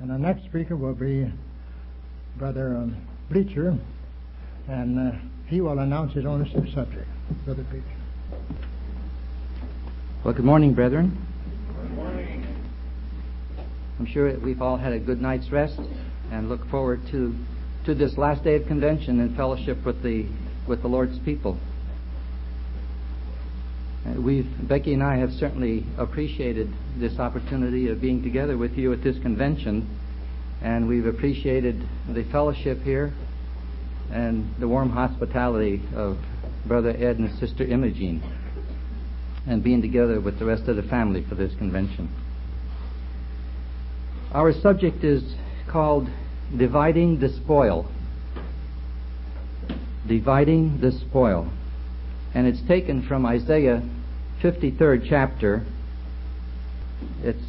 And our next speaker will be Brother Bleacher, and he will announce his own subject. Brother Bleacher. Well, good morning, brethren. Good morning. I'm sure we've all had a good night's rest and look forward to this last day of convention and fellowship with the Lord's people. Becky and I have certainly appreciated this opportunity of being together with you at this convention, and we've appreciated the fellowship here and the warm hospitality of Brother Ed and Sister Imogene, and being together with the rest of the family for this convention. Our subject is called Dividing the Spoil. Dividing the Spoil. And it's taken from Isaiah 53rd chapter. It's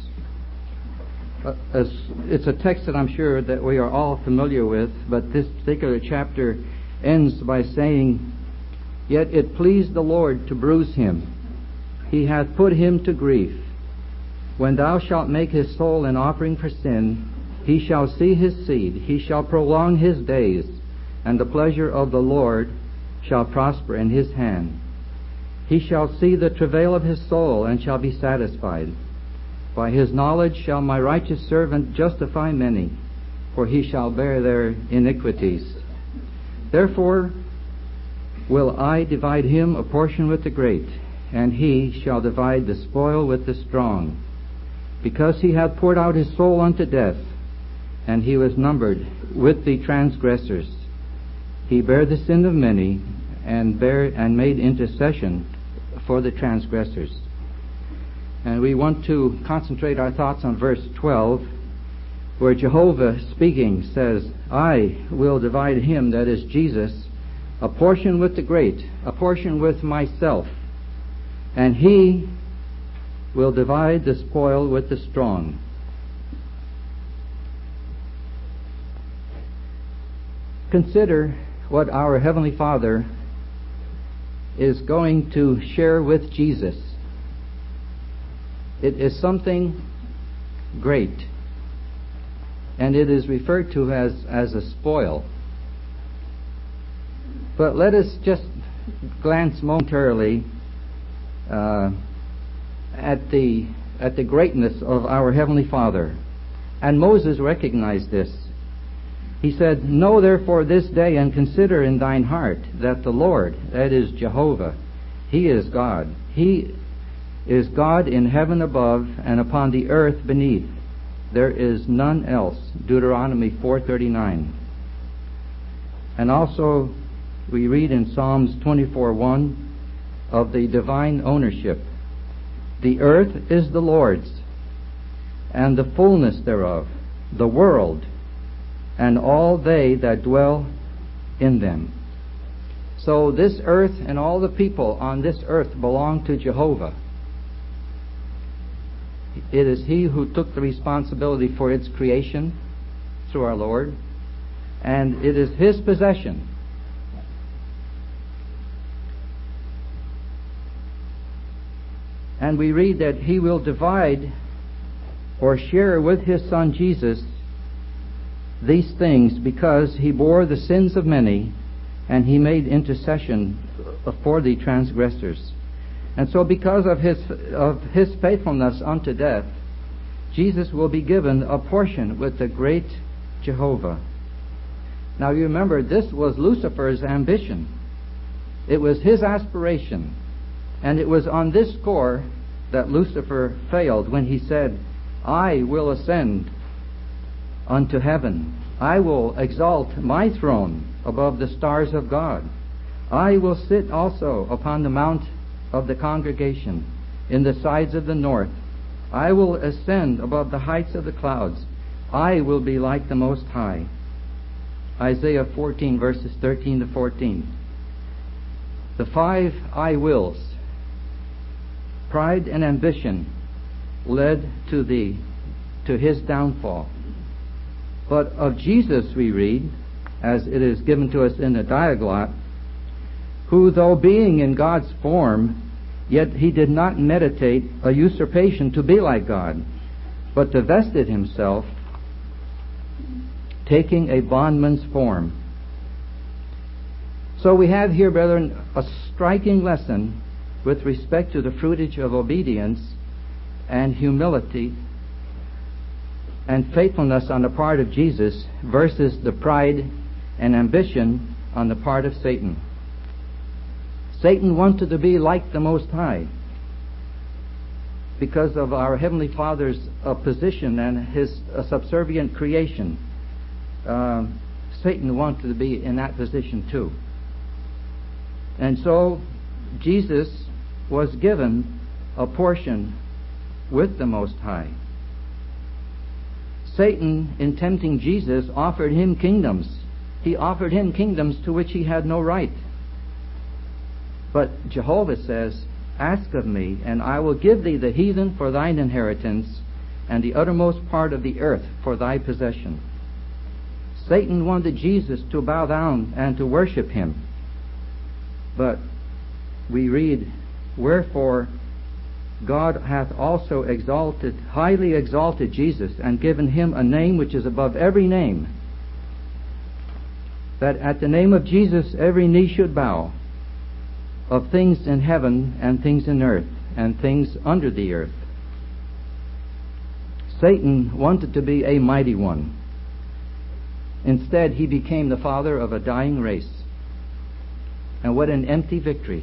a text that I'm sure that we are all familiar with, but this particular chapter ends by saying, "Yet it pleased the Lord to bruise him. He hath put him to grief. When thou shalt make his soul an offering for sin, he shall see his seed, he shall prolong his days, and the pleasure of the Lord shall prosper in his hand. He shall see the travail of his soul, and shall be satisfied. By his knowledge shall my righteous servant justify many, for he shall bear their iniquities. Therefore will I divide him a portion with the great, and he shall divide the spoil with the strong. Because he hath poured out his soul unto death, and he was numbered with the transgressors. He bare the sin of many, and made intercession for the transgressors." And we want to concentrate our thoughts on verse 12, where Jehovah speaking says, "I will divide him," that is Jesus, "a portion with the great, a portion with myself, and he will divide the spoil with the strong." Consider what our Heavenly Father is going to share with Jesus. It is something great, and it is referred to as a spoil. But let us just glance momentarily at the greatness of our Heavenly Father. And Moses recognized this. He said, "Know therefore this day and consider in thine heart that the Lord," that is Jehovah, He is God. He is God in heaven above and upon the earth beneath. There is none else. Deuteronomy 4:39. And also we read in Psalms 24:1 of the divine ownership. "The earth is the Lord's, and the fullness thereof, the world, and all they that dwell in them." So this earth and all the people on this earth belong to Jehovah. It is He who took the responsibility for its creation through our Lord, and it is His possession. And we read that He will divide or share with His Son Jesus these things because He bore the sins of many, and He made intercession for the transgressors. And so because of his faithfulness unto death, Jesus will be given a portion with the great Jehovah. Now you remember, this was Lucifer's ambition. It was his aspiration. And it was on this score that Lucifer failed when he said, "I will ascend unto heaven. I will exalt my throne above the stars of God. I will sit also upon the mount of the congregation in the sides of the north. I will ascend above the heights of the clouds. I will be like the Most High." Isaiah 14 verses 13 to 14. The 5 I wills, pride and ambition, led to his downfall. But of Jesus we read, as it is given to us in the Diaglott, "Who, though being in God's form, yet he did not meditate a usurpation to be like God, but divested himself taking a bondman's form. So we have here, brethren, a striking lesson with respect to the fruitage of obedience and humility and faithfulness on the part of Jesus versus the pride and ambition on the part of Satan. Satan wanted to be like the Most High because of our Heavenly Father's position and His subservient creation. Satan wanted to be in that position too. And so Jesus was given a portion with the Most High. Satan, in tempting Jesus, offered him kingdoms. He offered him kingdoms to which he had no right. But Jehovah says, "Ask of me, and I will give thee the heathen for thine inheritance, and the uttermost part of the earth for thy possession." Satan wanted Jesus to bow down and to worship him. But we read, "Wherefore God hath also highly exalted Jesus, and given him a name which is above every name, that at the name of Jesus every knee should bow, of things in heaven and things in earth and things under the earth." Satan wanted to be a mighty one. Instead, he became the father of a dying race. And what an empty victory.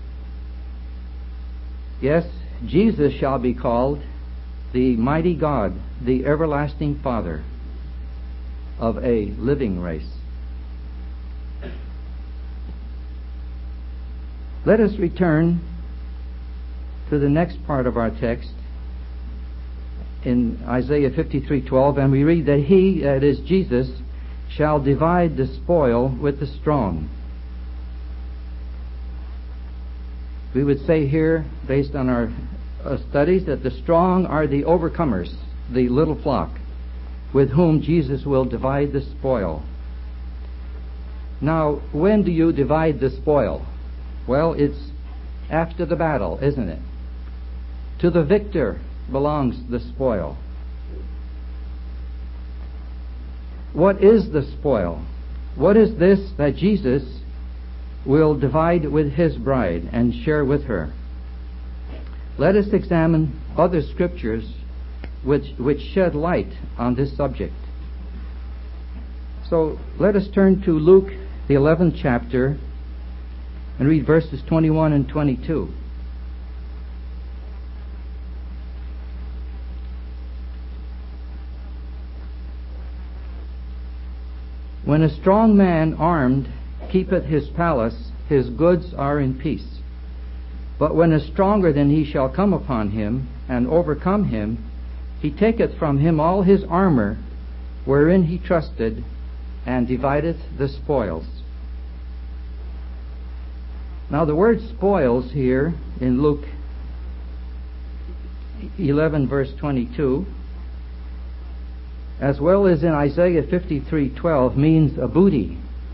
Yes, Jesus shall be called the mighty God, the everlasting Father of a living race. Let us return to the next part of our text in Isaiah 53:12, and we read that he, that is Jesus, shall divide the spoil with the strong. We would say here, based on our studies, that the strong are the overcomers, the little flock, with whom Jesus will divide the spoil. Now, when do you divide the spoil? Well, it's after the battle, isn't it? To the victor belongs the spoil. What is the spoil? What is this that Jesus will divide with his bride and share with her? Let us examine other scriptures which shed light on this subject. So let us turn to Luke, the 11th chapter, and read verses 21 and 22. When a strong man armed keepeth his palace, his goods are in peace. But when a stronger than he shall come upon him, and overcome him, he taketh from him all his armor, wherein he trusted, and divideth the spoils. Now the word spoils here in Luke 11 verse 22, as well as in Isaiah 53:12, means a booty.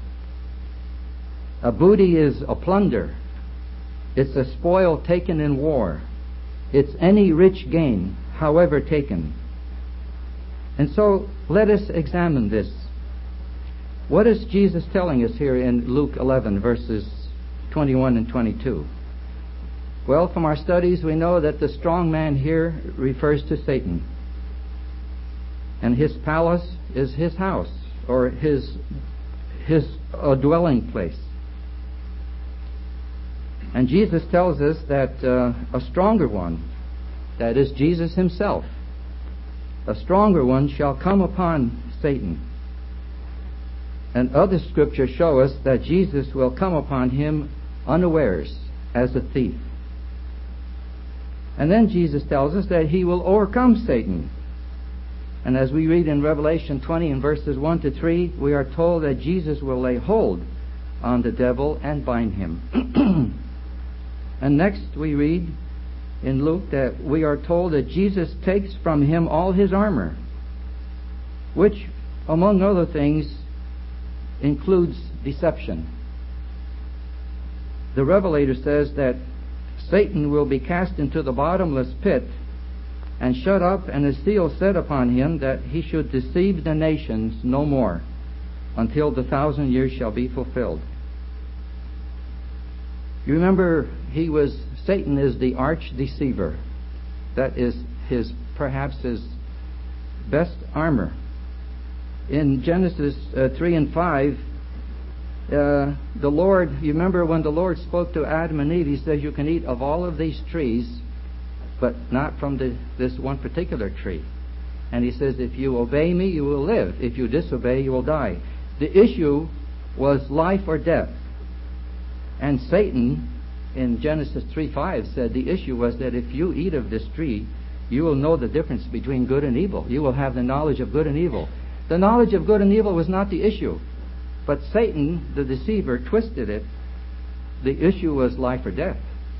A booty is a plunder. It's a spoil taken in war. It's any rich gain, however taken. And so let us examine this. What is Jesus telling us here in Luke 11 verses 21 and 22? Well, from our studies we know that the strong man here refers to Satan. And his palace is his house, or his dwelling place. And Jesus tells us that a stronger one, that is Jesus himself, a stronger one shall come upon Satan. And other scriptures show us that Jesus will come upon him unawares as a thief. And then Jesus tells us that he will overcome Satan. And as we read in Revelation 20 in verses 1 to 3, we are told that Jesus will lay hold on the devil and bind him. And next we read in Luke that we are told that Jesus takes from him all his armor, which, among other things, includes deception. The Revelator says that Satan will be cast into the bottomless pit and shut up, and a seal set upon him, that he should deceive the nations no more, until the 1,000 years shall be fulfilled. You remember, Satan is the arch deceiver. That is perhaps his best armor. In Genesis 3 and 5, the Lord, you remember when the Lord spoke to Adam and Eve, He says, you can eat of all of these trees, but not from this one particular tree. And He says, if you obey me, you will live. If you disobey, you will die. The issue was life or death. And Satan, in Genesis 3:5, said the issue was that if you eat of this tree, you will know the difference between good and evil. You will have the knowledge of good and evil. The knowledge of good and evil was not the issue. But Satan, the deceiver, twisted it. The issue was life or death.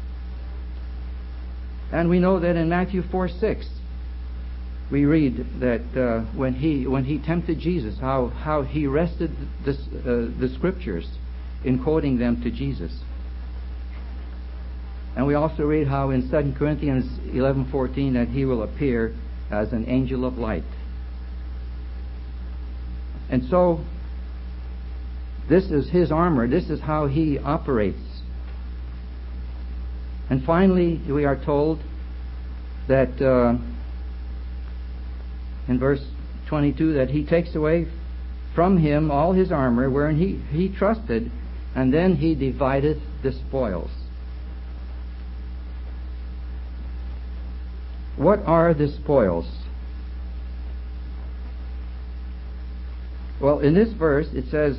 And we know that in Matthew 4:6, we read that when he tempted Jesus, how he wrested the Scriptures in quoting them to Jesus. And we also read how in 2 Corinthians 11:14 that he will appear as an angel of light. And so, this is his armor. This is how he operates. And finally, we are told that in verse 22 that he takes away from him all his armor wherein he trusted, and then he divideth the spoils. What are the spoils? Well, in this verse it says,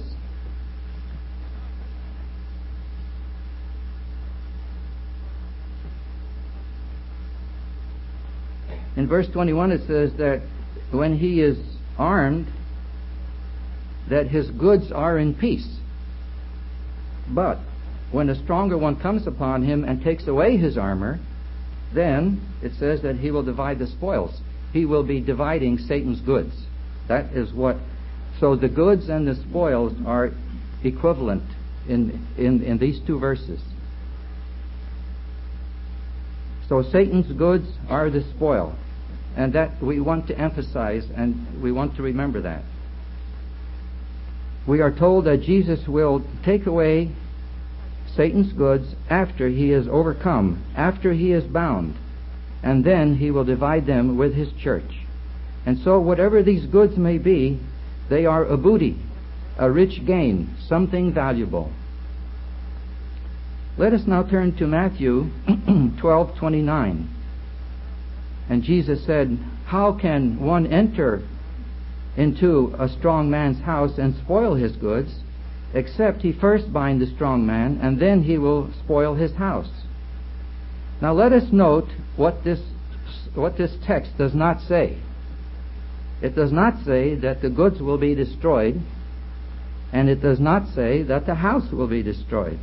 in verse 21 it says that when he is armed, that his goods are in peace. But when a stronger one comes upon him and takes away his armor, then it says that he will divide the spoils. He will be dividing Satan's goods. That is what. So the goods and the spoils are equivalent in these two verses. So Satan's goods are the spoil. And that we want to emphasize, and we want to remember that. We are told that Jesus will take away Satan's goods after he is overcome, after he is bound, and then he will divide them with his church. And so whatever these goods may be, they are a booty, a rich gain, something valuable. Let us now turn to Matthew 12:29. And Jesus said, how can one enter into a strong man's house and spoil his goods, except he first bind the strong man, and then he will spoil his house? Now let us note what this text does not say. It does not say that the goods will be destroyed, and it does not say that the house will be destroyed.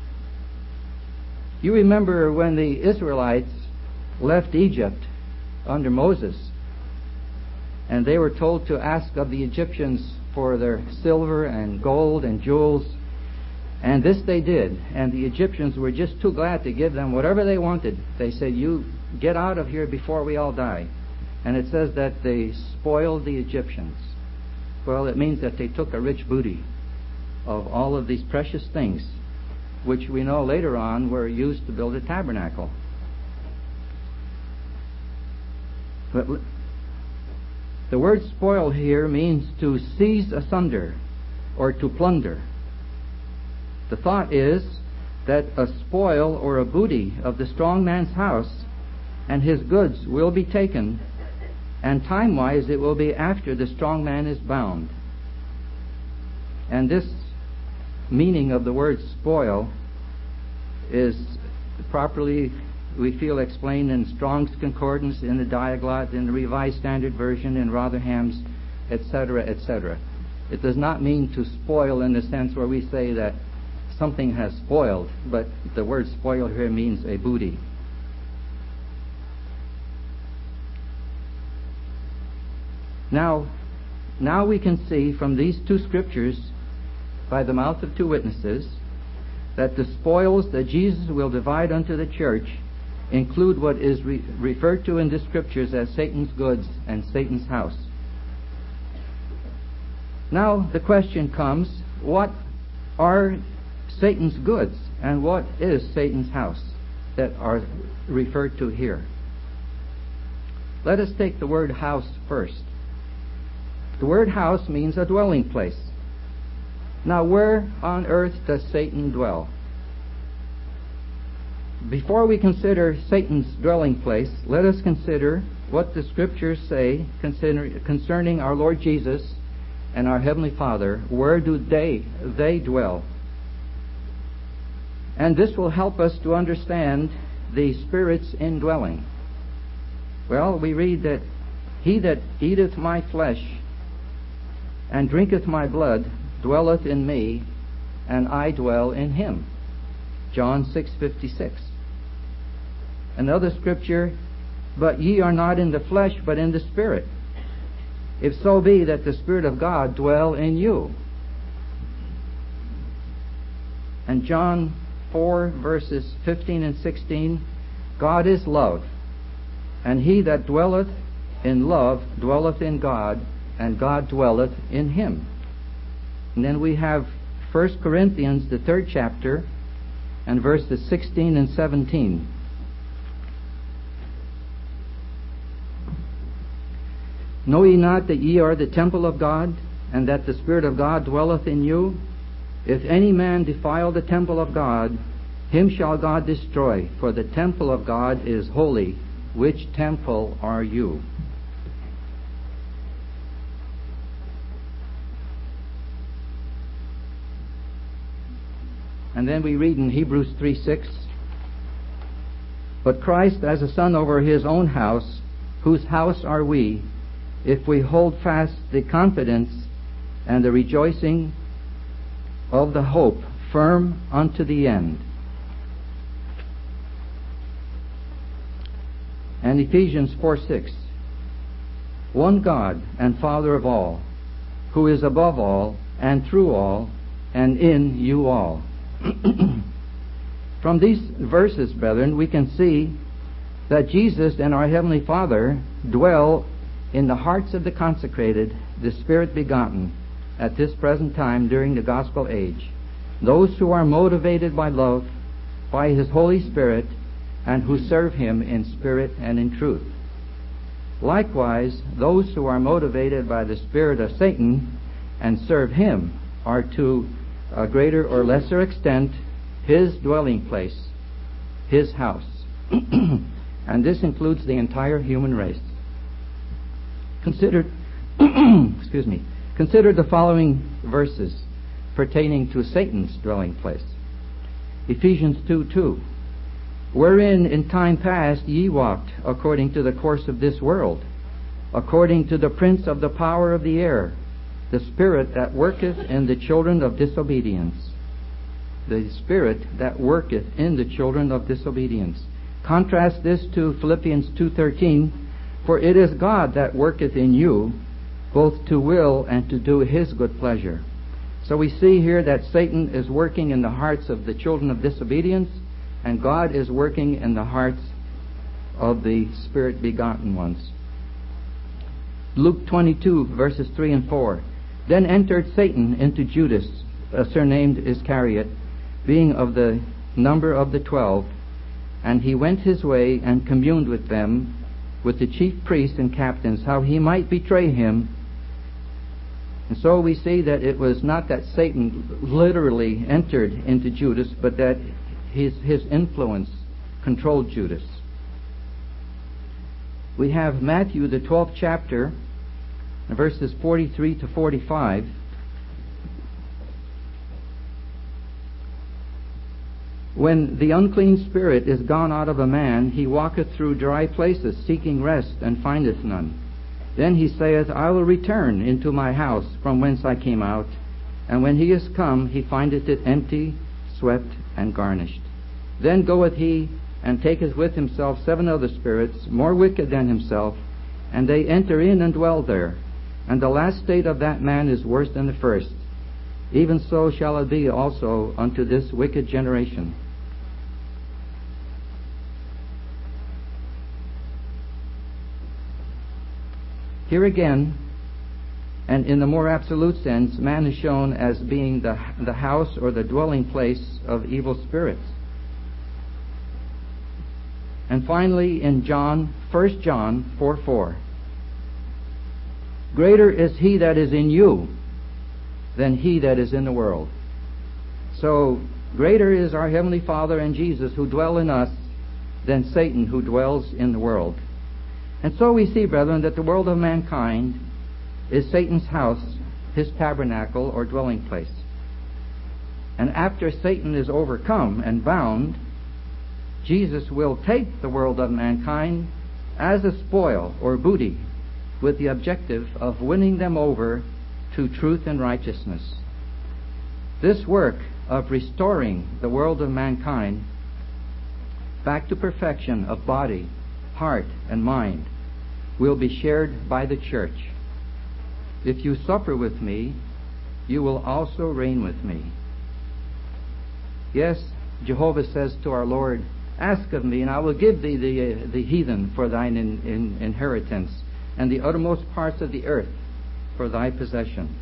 You remember when the Israelites left Egypt under Moses, and they were told to ask of the Egyptians for their silver and gold and jewels, and this they did, and the Egyptians were just too glad to give them whatever they wanted. They said, you get out of here before we all die. And it says that they spoiled the Egyptians. Well, it means that they took a rich booty of all of these precious things, which we know later on were used to build a tabernacle. But the word spoil here means to seize asunder or to plunder. The thought is that a spoil or a booty of the strong man's house and his goods will be taken, and time-wise it will be after the strong man is bound. And this meaning of the word spoil is properly, we feel, explained in Strong's Concordance, in the Diaglott, in the Revised Standard Version, in Rotherham's, etc., etc. It does not mean to spoil in the sense where we say that something has spoiled, but the word spoil here means a booty. Now we can see from these two scriptures, by the mouth of two witnesses, that the spoils that Jesus will divide unto the church include what is referred to in the Scriptures as Satan's goods and Satan's house. Now the question comes, what are Satan's goods and what is Satan's house that are referred to here? Let us take the word house first. The word house means a dwelling place. Now, where on earth does Satan dwell? Before we consider Satan's dwelling place, let us consider what the Scriptures say concerning our Lord Jesus and our Heavenly Father. Where do they dwell? And this will help us to understand the Spirit's indwelling. Well, we read that he that eateth my flesh and drinketh my blood dwelleth in me, and I dwell in him. John 6:56. Another scripture, but ye are not in the flesh, but in the Spirit, if so be that the Spirit of God dwell in you. And John 4, verses 15 and 16, God is love, and he that dwelleth in love dwelleth in God, and God dwelleth in him. And then we have 1 Corinthians, the 3rd chapter, and verses 16 and 17. Know ye not that ye are the temple of God, and that the Spirit of God dwelleth in you? If any man defile the temple of God, him shall God destroy, for the temple of God is holy. Which temple are you? And then we read in Hebrews 3:6, but Christ as a son over his own house, whose house are we, if we hold fast the confidence and the rejoicing of the hope firm unto the end. And Ephesians 4:6, one God and Father of all, who is above all and through all and in you all. From these verses, brethren, we can see that Jesus and our Heavenly Father dwell in the hearts of the consecrated, the Spirit begotten, at this present time during the gospel age. Those who are motivated by love, by His Holy Spirit, and who serve Him in spirit and in truth. Likewise, those who are motivated by the spirit of Satan and serve him are to a greater or lesser extent his dwelling place, his house. And this includes the entire human race. Consider the following verses pertaining to Satan's dwelling place. Ephesians 2:2, wherein in time past ye walked according to the course of this world, according to the prince of the power of the air, the spirit that worketh in the children of disobedience. The spirit that worketh in the children of disobedience. Contrast this to Philippians 2:13, for it is God that worketh in you, both to will and to do His good pleasure. So we see here that Satan is working in the hearts of the children of disobedience, and God is working in the hearts of the Spirit begotten ones. Luke 22, verses 3 and 4. Then entered Satan into Judas, surnamed Iscariot, being of the number of the 12, and he went his way and communed with them, with the chief priests and captains, how he might betray him. And so we see that it was not that Satan literally entered into Judas, but that his influence controlled Judas. We have Matthew, the 12th chapter, verses 43 to 45. When the unclean spirit is gone out of a man, he walketh through dry places, seeking rest, and findeth none. Then he saith, I will return into my house from whence I came out. And when he is come, he findeth it empty, swept, and garnished. Then goeth he, and taketh with himself 7 other spirits, more wicked than himself, and they enter in and dwell there. And the last state of that man is worse than the first. Even so shall it be also unto this wicked generation. Here again, and in the more absolute sense, man is shown as being the house or the dwelling place of evil spirits. And finally, in 1 John 4:4, greater is he that is in you than he that is in the world. So, greater is our Heavenly Father and Jesus who dwell in us than Satan who dwells in the world. And so we see, brethren, that the world of mankind is Satan's house, his tabernacle or dwelling place. And after Satan is overcome and bound, Jesus will take the world of mankind as a spoil or booty with the objective of winning them over to truth and righteousness. This work of restoring the world of mankind back to perfection of body, heart, and mind will be shared by the church. If you suffer with me, you will also reign with me. Yes, Jehovah says to our Lord, ask of me, and I will give thee the heathen for thine inheritance, and the uttermost parts of the earth for thy possession.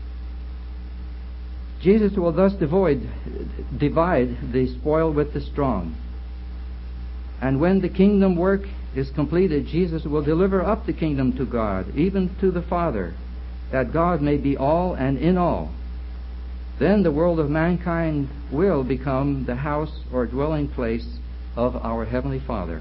Jesus will thus divide the spoil with the strong. And when the kingdom work is completed, Jesus will deliver up the kingdom to God, even to the Father, that God may be all and in all. Then the world of mankind will become the house or dwelling place of our Heavenly Father.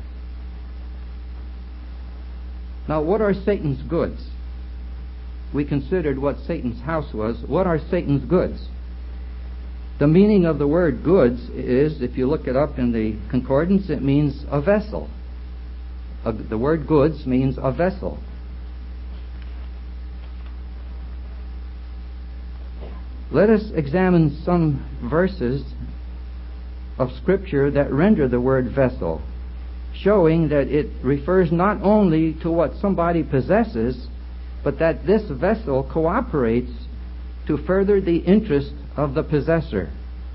Now, what are Satan's goods? We considered what Satan's house was. What are Satan's goods? The meaning of the word goods is, if you look it up in the concordance, it means a vessel. The word goods means a vessel. Let us examine some verses of Scripture that render the word vessel, showing that it refers not only to what somebody possesses, but that this vessel cooperates to further the interest of the possessor.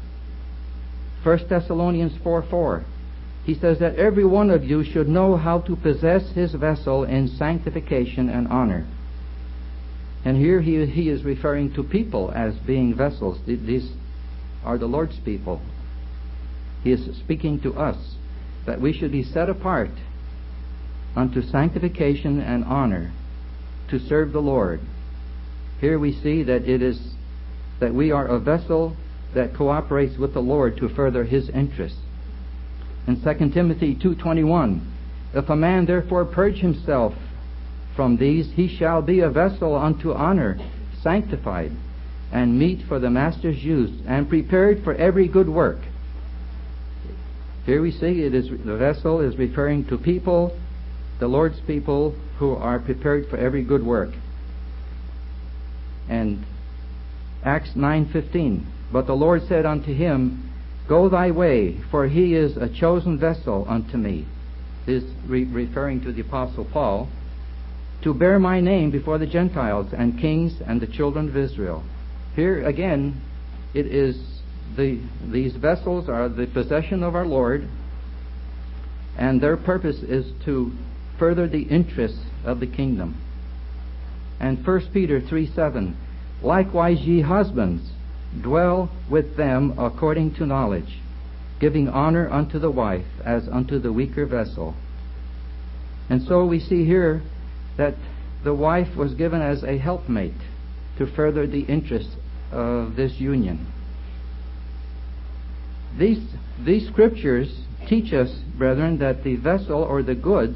1 Thessalonians 4:4, he says that every one of you should know how to possess his vessel in sanctification and honor. And here he is referring to people as being vessels. These are the Lord's people. He is speaking to us that we should be set apart unto sanctification and honor to serve the Lord. Here we see that it is that we are a vessel that cooperates with the Lord to further His interests. In 2 Timothy 2:21, if a man therefore purge himself from these, he shall be a vessel unto honor, sanctified, and meet for the master's use, and prepared for every good work. Here we see the vessel is referring to people, the Lord's people, who are prepared for every good work. And Acts 9:15, but the Lord said unto him, go thy way, for he is a chosen vessel unto me. This is referring to the Apostle Paul, to bear my name before the Gentiles and kings and the children of Israel. Here again, it is these vessels are the possession of our Lord, and their purpose is to further the interests of the kingdom. And 1 Peter 3:7, likewise ye husbands, dwell with them according to knowledge, giving honor unto the wife as unto the weaker vessel. And so we see here that the wife was given as a helpmate to further the interests of this union. These scriptures teach us, brethren, that the vessel or the goods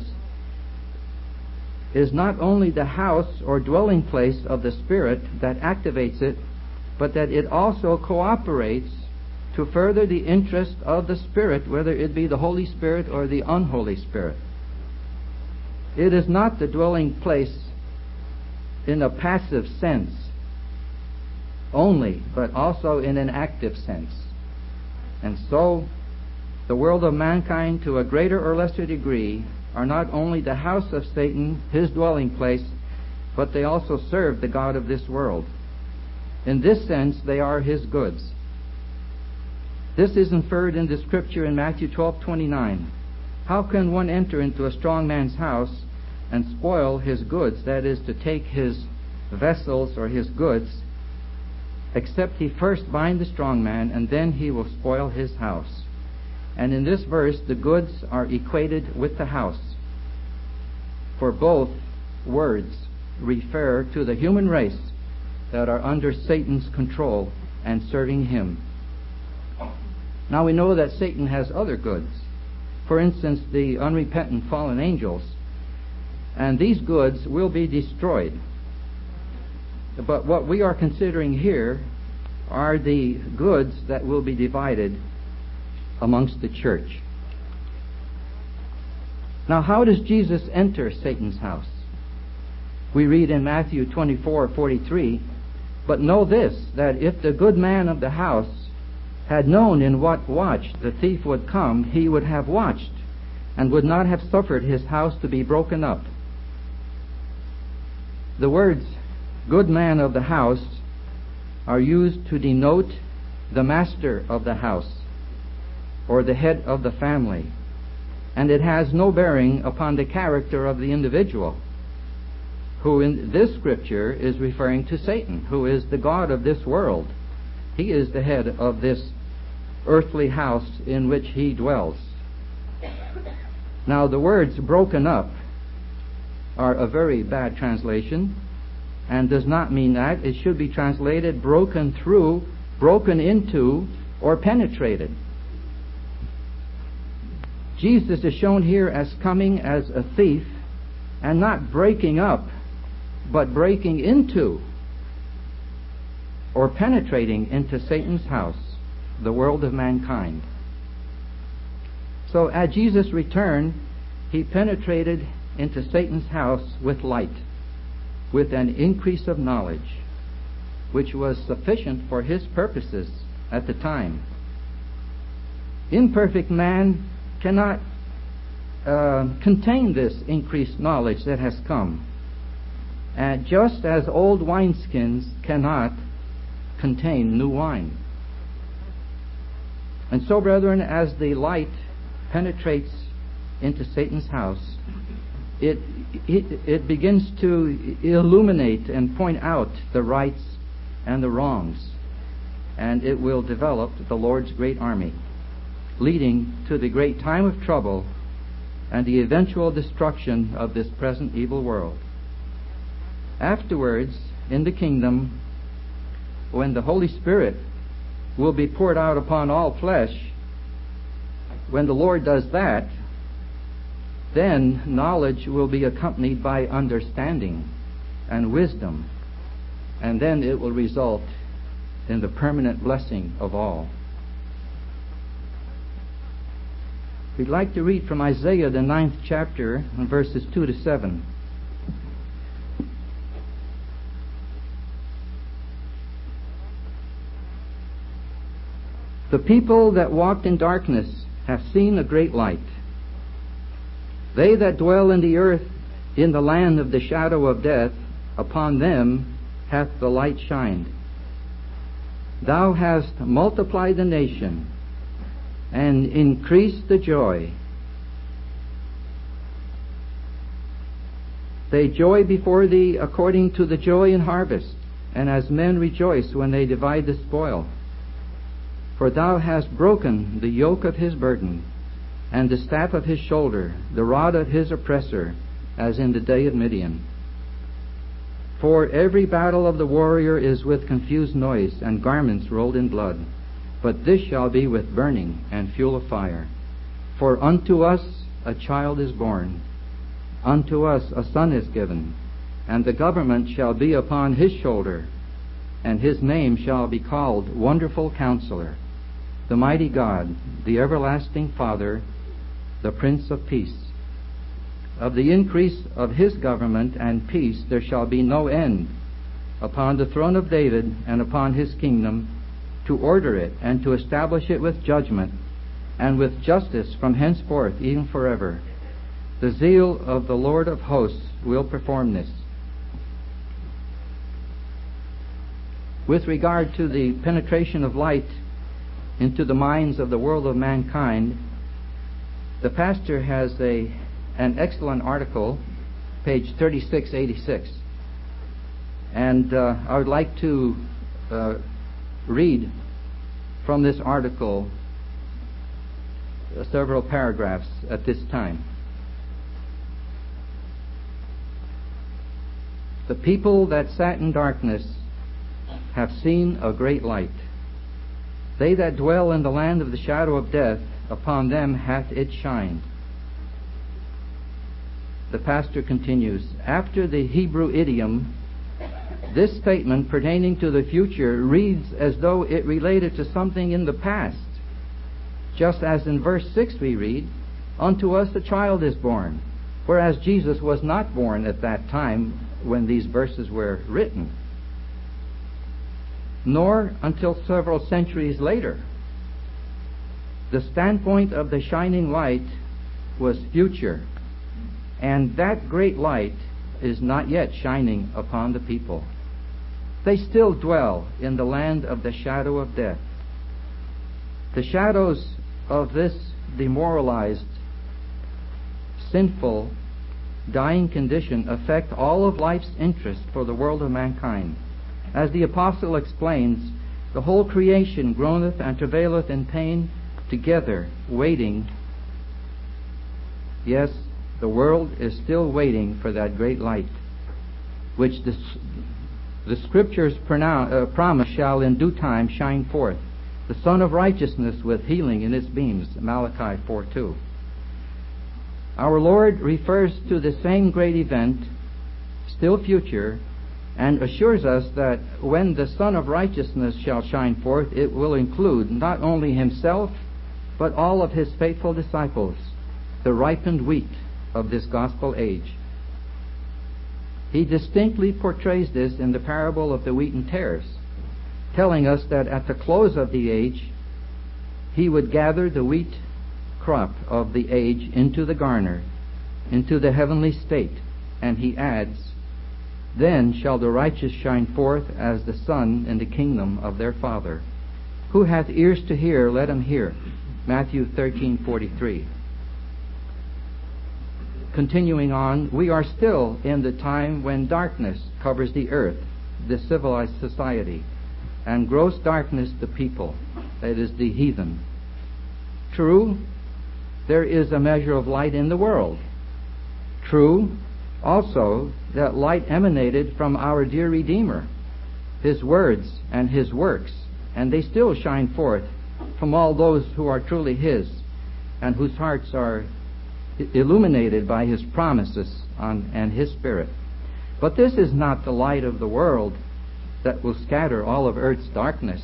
is not only the house or dwelling place of the Spirit that activates it, but that it also cooperates to further the interest of the Spirit, whether it be the Holy Spirit or the unholy Spirit. It is not the dwelling place in a passive sense only, but also in an active sense. And so, the world of mankind, to a greater or lesser degree, are not only the house of Satan, his dwelling place, but they also serve the god of this world. In this sense, they are his goods. This is inferred in the scripture in Matthew 12:29. How can one enter into a strong man's house and spoil his goods, that is, to take his vessels or his goods, except he first bind the strong man, and then he will spoil his house. And in this verse, the goods are equated with the house, for both words refer to the human race that are under Satan's control and serving him. Now we know that Satan has other goods. For instance, the unrepentant fallen angels. And these goods will be destroyed. But what we are considering here are the goods that will be divided amongst the church. Now, how does Jesus enter Satan's house? We read in Matthew 24:43, "But know this, that if the good man of the house had known in what watch the thief would come, he would have watched, and would not have suffered his house to be broken up." The words "good man of the house" are used to denote the master of the house, or the head of the family, and it has no bearing upon the character of the individual, who in this scripture is referring to Satan, who is the god of this world. He is the head of this earthly house in which he dwells. Now, the words "broken up" are a very bad translation, and does not mean that. It should be translated broken through, broken into, or penetrated. Jesus is shown here as coming as a thief, and not breaking up, but breaking into or penetrating into Satan's house, the world of mankind. So at Jesus' return, he penetrated into Satan's house with light, with an increase of knowledge, which was sufficient for his purposes at the time. Imperfect man cannot contain this increased knowledge that has come, and just as old wineskins cannot contain new wine. And so, brethren, as the light penetrates into Satan's house, it begins to illuminate and point out the rights and the wrongs, and it will develop the Lord's great army, leading to the great time of trouble and the eventual destruction of this present evil world. Afterwards, in the kingdom, when the Holy Spirit will be poured out upon all flesh, when the Lord does that, then knowledge will be accompanied by understanding and wisdom, and then it will result in the permanent blessing of all. We'd like to read from Isaiah, the 9th chapter, and verses 2 to 7. "The people that walked in darkness have seen a great light. They that dwell in the earth, in the land of the shadow of death, upon them hath the light shined. Thou hast multiplied the nation, and increased the joy. They joy before thee according to the joy in harvest, and as men rejoice when they divide the spoil. For thou hast broken the yoke of his burden, and the staff of his shoulder, the rod of his oppressor, as in the day of Midian. For every battle of the warrior is with confused noise, and garments rolled in blood. But this shall be with burning and fuel of fire. For unto us a child is born, unto us a son is given, and the government shall be upon his shoulder, and his name shall be called Wonderful Counselor, the Mighty God, the Everlasting Father, the Prince of Peace. Of the increase of his government and peace there shall be no end, upon the throne of David and upon his kingdom, to order it and to establish it with judgment and with justice from henceforth even forever. The zeal of the Lord of hosts will perform this." With regard to the penetration of light into the minds of the world of mankind, the pastor has an excellent article page 3686. And I would like to read from this article several paragraphs at this time. The people that sat in darkness have seen a great light. They that dwell in the land of the shadow of death, upon them hath it shined. The pastor continues, after the Hebrew idiom, this statement pertaining to the future reads as though it related to something in the past. Just as in verse 6 we read, unto us a child is born, whereas Jesus was not born at that time when these verses were written, nor until several centuries later. The standpoint of the shining light was future, and that great light is not yet shining upon the people. They still dwell in the land of the shadow of death. The shadows of this demoralized, sinful, dying condition affect all of life's interest for the world of mankind. As the apostle explains, the whole creation groaneth and travaileth in pain together, waiting. Yes, the world is still waiting for that great light, which the Scriptures promise shall in due time shine forth, the Son of Righteousness with healing in its beams, Malachi 4:2. Our Lord refers to the same great event, still future, and assures us that when the Son of Righteousness shall shine forth, it will include not only Himself, but all of His faithful disciples, the ripened wheat of this gospel age. He distinctly portrays this in the parable of the wheat and tares, telling us that at the close of the age, He would gather the wheat crop of the age into the garner, into the heavenly state, and He adds, then shall the righteous shine forth as the sun in the kingdom of their Father. Who hath ears to hear, let him hear. Matthew 13:43. Continuing on, we are still in the time when darkness covers the earth, the civilized society, and gross darkness the people, that is, the heathen. True, there is a measure of light in the world. True, also, that light emanated from our dear Redeemer, His words and His works, and they still shine forth from all those who are truly His and whose hearts are illuminated by His promises and His Spirit. But this is not the light of the world that will scatter all of earth's darkness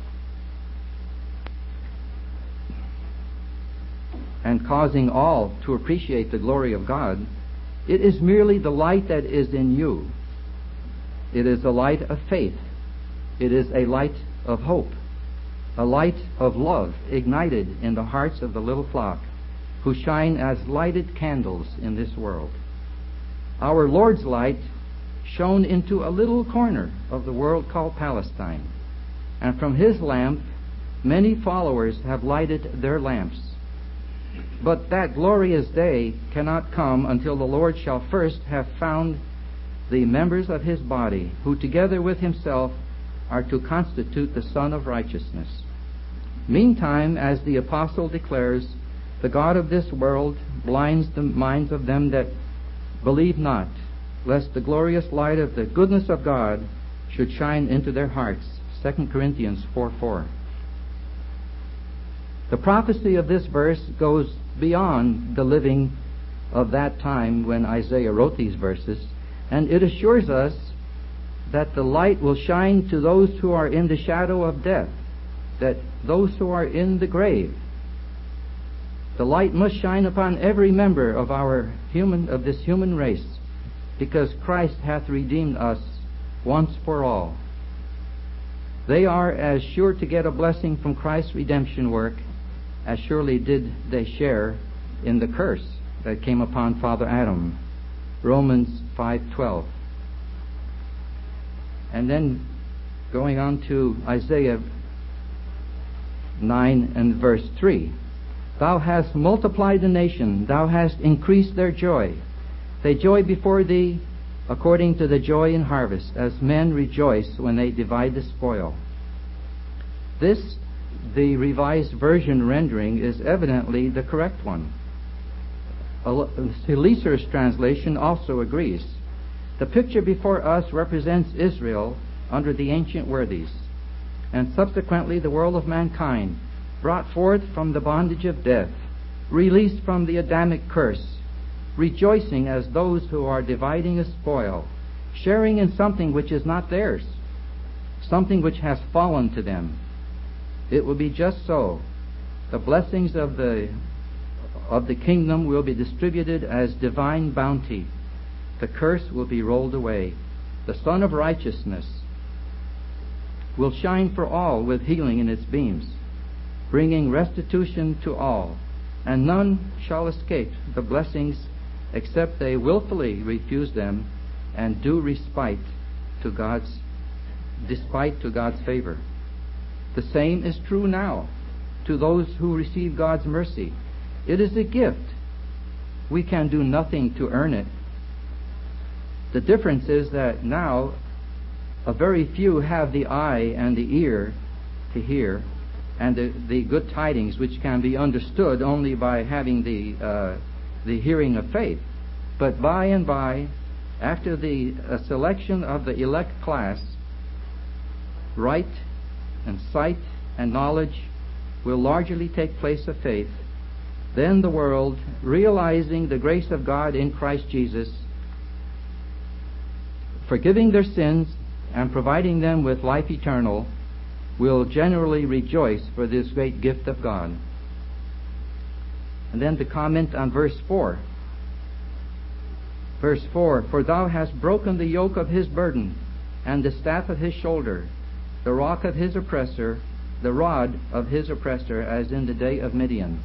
and causing all to appreciate the glory of God. It is merely the light that is in you. It is a light of faith. It is a light of hope, a light of love ignited in the hearts of the little flock who shine as lighted candles in this world. Our Lord's light shone into a little corner of the world called Palestine, and from His lamp many followers have lighted their lamps. But that glorious day cannot come until the Lord shall first have found the members of His body, who together with Himself are to constitute the Son of Righteousness. Meantime, as the apostle declares, the God of this world blinds the minds of them that believe not, lest the glorious light of the goodness of God should shine into their hearts. 2 Corinthians 4:4. The prophecy of this verse goes beyond the living of that time when Isaiah wrote these verses, and it assures us that the light will shine to those who are in the shadow of death, that those who are in the grave. The light must shine upon every member of this human race, because Christ hath redeemed us once for all. They are as sure to get a blessing from Christ's redemption work as surely did they share in the curse that came upon Father Adam. Romans 5:12. And then going on to Isaiah 9 and verse 3. Thou hast multiplied the nation, thou hast increased their joy. They joy before thee according to the joy in harvest, as men rejoice when they divide the spoil. This, the Revised Version rendering, is evidently the correct one. Leeser's translation also agrees. The picture before us represents Israel under the ancient worthies, and subsequently the world of mankind, brought forth from the bondage of death, released from the Adamic curse, rejoicing as those who are dividing a spoil, sharing in something which is not theirs, something which has fallen to them. It will be just so. The blessings of the kingdom will be distributed as divine bounty. The curse will be rolled away. The Sun of Righteousness will shine for all with healing in its beams, bringing restitution to all, and none shall escape the blessings except they willfully refuse them and do despite to God's favor. The same is true now to those who receive God's mercy. It is a gift. We can do nothing to earn it. The difference is that now a very few have the eye and the ear to hear, and the good tidings, which can be understood only by having the hearing of faith. But by and by, after the selection of the elect class, right and sight and knowledge will largely take place of faith. Then the world, realizing the grace of God in Christ Jesus, forgiving their sins and providing them with life eternal, will generally rejoice for this great gift of God. And then to comment on verse 4. Verse 4, for thou hast broken the yoke of his burden, and the staff of his shoulder, the rock of his oppressor, the rod of his oppressor, as in the day of Midian.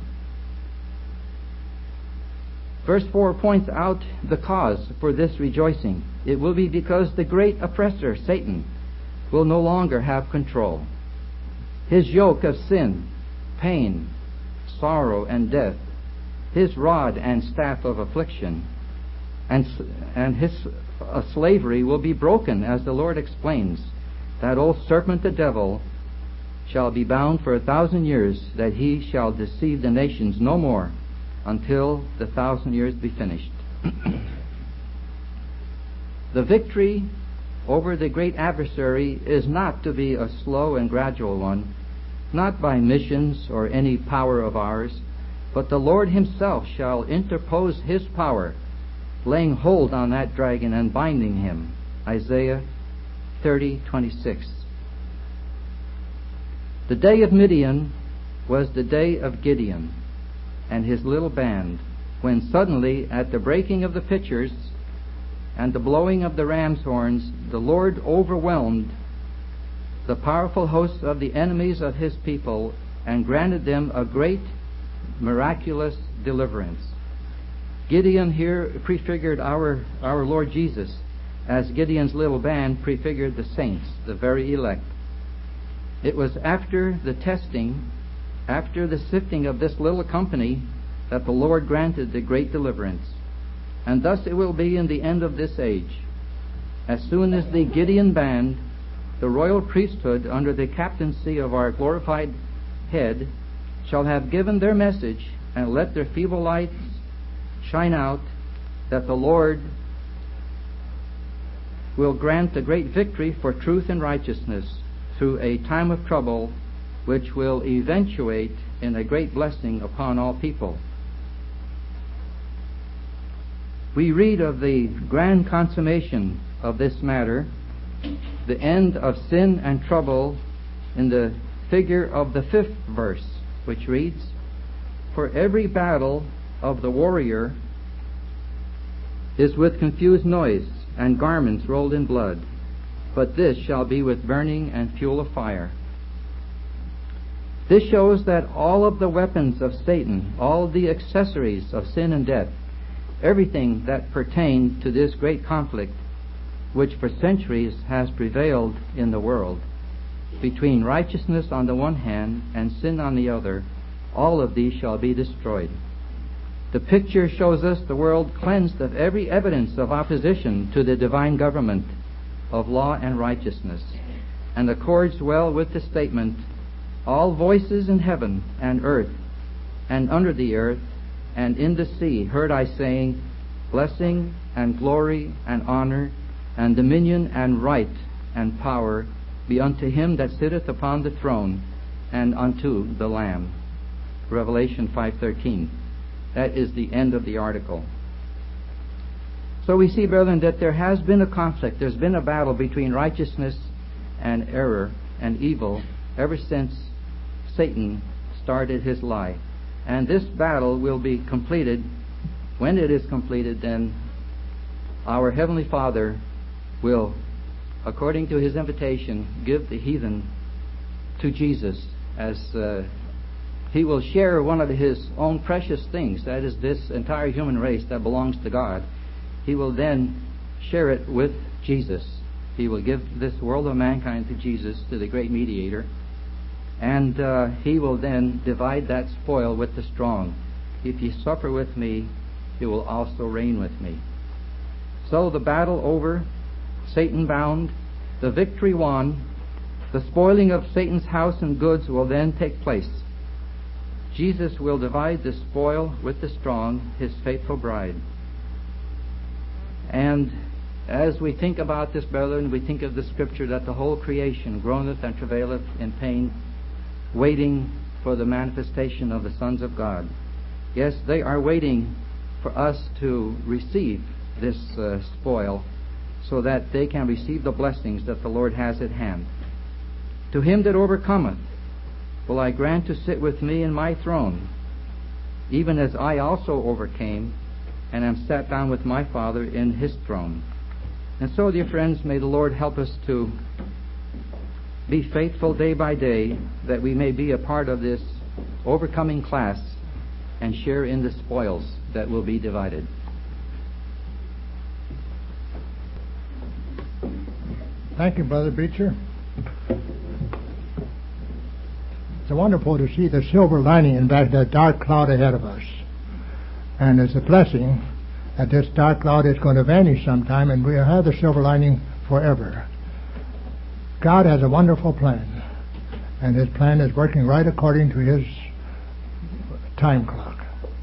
Verse 4 points out the cause for this rejoicing. It will be because the great oppressor, Satan, will no longer have control. His yoke of sin, pain, sorrow, and death, his rod and staff of affliction, and his slavery will be broken, as the Lord explains. That old serpent, the devil, shall be bound for 1,000 years, that he shall deceive the nations no more, until the 1,000 years be finished. The victory over the great adversary is not to be a slow and gradual one, not by missions or any power of ours, but the Lord himself shall interpose his power, laying hold on that dragon and binding him. Isaiah 30:26. The day of Midian was the day of Gideon and his little band, when suddenly, at the breaking of the pitchers and the blowing of the ram's horns, the Lord overwhelmed the powerful hosts of the enemies of his people and granted them a great miraculous deliverance. Gideon here prefigured our Lord Jesus, as Gideon's little band prefigured the saints, the very elect. It was after the testing, after the sifting of this little company, that the Lord granted the great deliverance. And thus it will be in the end of this age. As soon as the Gideon band, the royal priesthood under the captaincy of our glorified head, shall have given their message and let their feeble lights shine out, that the Lord will grant a great victory for truth and righteousness through a time of trouble, which will eventuate in a great blessing upon all people. We read of the grand consummation of this matter, the end of sin and trouble, in the figure of the 5th verse, which reads, for every battle of the warrior is with confused noise and garments rolled in blood, but this shall be with burning and fuel of fire. This shows that all of the weapons of Satan, all the accessories of sin and death, everything that pertained to this great conflict, which for centuries has prevailed in the world, between righteousness on the one hand and sin on the other, all of these shall be destroyed. The picture shows us the world cleansed of every evidence of opposition to the divine government of law and righteousness, and accords well with the statement, "All voices in heaven and earth and under the earth and in the sea heard I saying, Blessing and glory and honor and dominion and right and power be unto him that sitteth upon the throne and unto the Lamb." Revelation 5:13. That is the end of the article. So we see, brethren, that there has been a conflict. There's been a battle between righteousness and error and evil ever since Satan started his lie. And this battle will be completed. When it is completed, then our Heavenly Father will, according to His invitation, give the heathen to Jesus, as He will share one of His own precious things, that is this entire human race that belongs to God. He will then share it with Jesus. He will give this world of mankind to Jesus, to the great mediator, and He will then divide that spoil with the strong. If ye suffer with me, you will also reign with me. So the battle over, Satan bound, the victory won, the spoiling of Satan's house and goods will then take place. Jesus will divide the spoil with the strong, His faithful bride. And as we think about this, brethren, we think of the scripture that the whole creation groaneth and travaileth in pain, waiting for the manifestation of the sons of God. Yes, they are waiting for us to receive this spoil, so that they can receive the blessings that the Lord has at hand. To him that overcometh will I grant to sit with me in my throne, even as I also overcame and am sat down with my Father in His throne. And so, dear friends, may the Lord help us to be faithful day by day, that we may be a part of this overcoming class and share in the spoils that will be divided. Thank you, Brother Beecher. It's wonderful to see the silver lining in that dark cloud ahead of us. And it's a blessing that this dark cloud is going to vanish sometime, and we'll have the silver lining forever. God has a wonderful plan, and His plan is working right according to His time clock.